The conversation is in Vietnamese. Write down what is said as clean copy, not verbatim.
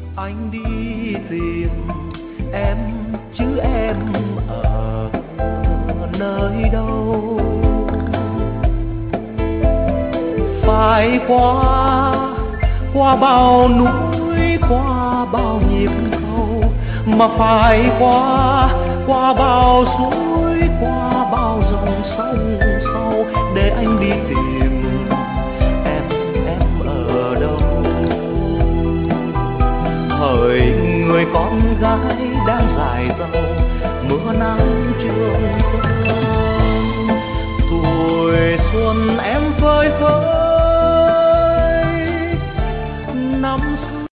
anh đi tìm em chứ em ở nơi đâu. Phải qua bao núi, qua bao nhịp cầu, mà phải qua bao suối, qua